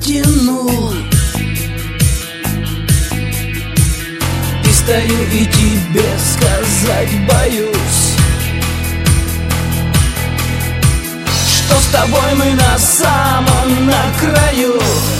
затянул. И стою и тебе сказать боюсь, что с тобой мы на самом краю.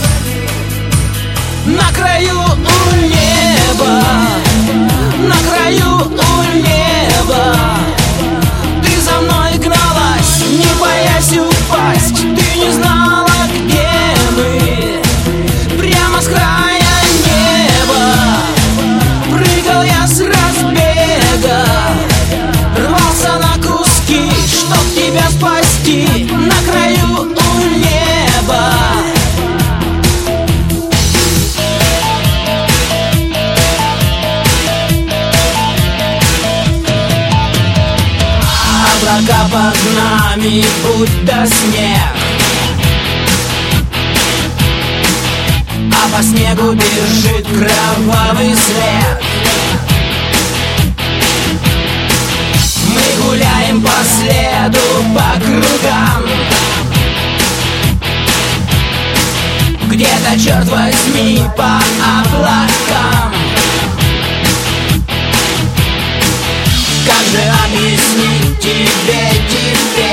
На краю у неба, на краю у неба. Ты за мной гналась, не боясь упасть. Ты не знала, где мы. Прямо с края неба прыгал я с разбега, рвался на куски, чтоб тебя спасти. На краю у неба. Облака под нами, будто снег, а по снегу бежит кровавый след. Мы гуляем по следу, по кругам. Где-то, черт возьми, по облакам. Как же объяснить тебе теперь?